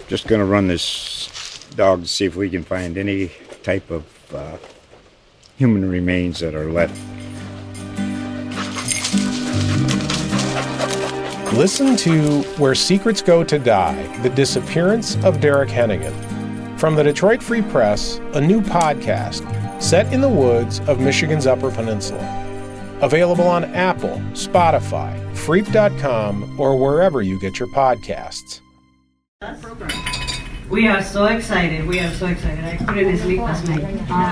Just going to run this dog to see if we can find any type of human remains that are left. Listen to Where Secrets Go to Die, The Disappearance of Derek Hennigan. From the Detroit Free Press, a new podcast set in the woods of Michigan's Upper Peninsula. Available on Apple, Spotify, Freep.com, or wherever you get your podcasts. We are so excited. I couldn't sleep last night.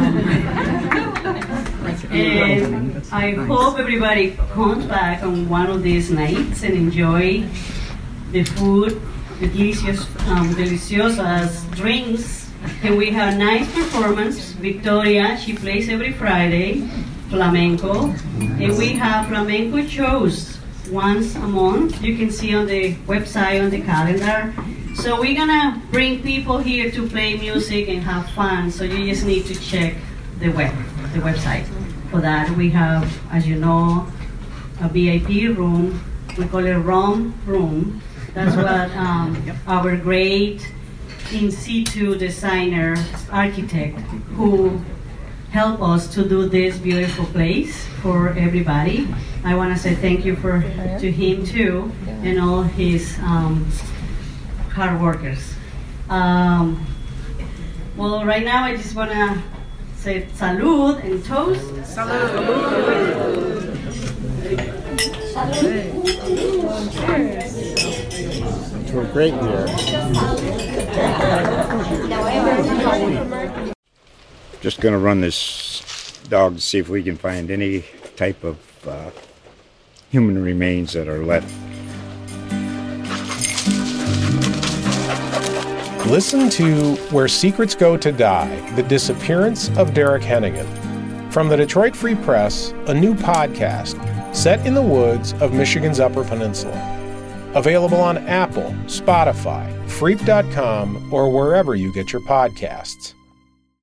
And I hope everybody comes back on one of these nights and enjoy the food, the delicious drinks. And we have a nice performance. Victoria, she plays every Friday, flamenco. And we have flamenco shows once a month. You can see on the website, on the calendar. So we're gonna bring people here to play music and have fun. So you just need to check the website. For that, we have, as you know, a VIP room. We call it ROM room. That's what our great in situ designer, architect, who helped us to do this beautiful place for everybody. I want to say thank you to him too, and all his hard workers. Well, right now I just want to say salud and toast. Salud. To a great year. Just going to run this dog to see if we can find any type of human remains that are left. Listen to Where Secrets Go to Die, The Disappearance of Derek Hennigan. From the Detroit Free Press, a new podcast set in the woods of Michigan's Upper Peninsula. Available on Apple, Spotify, Freep.com, or wherever you get your podcasts.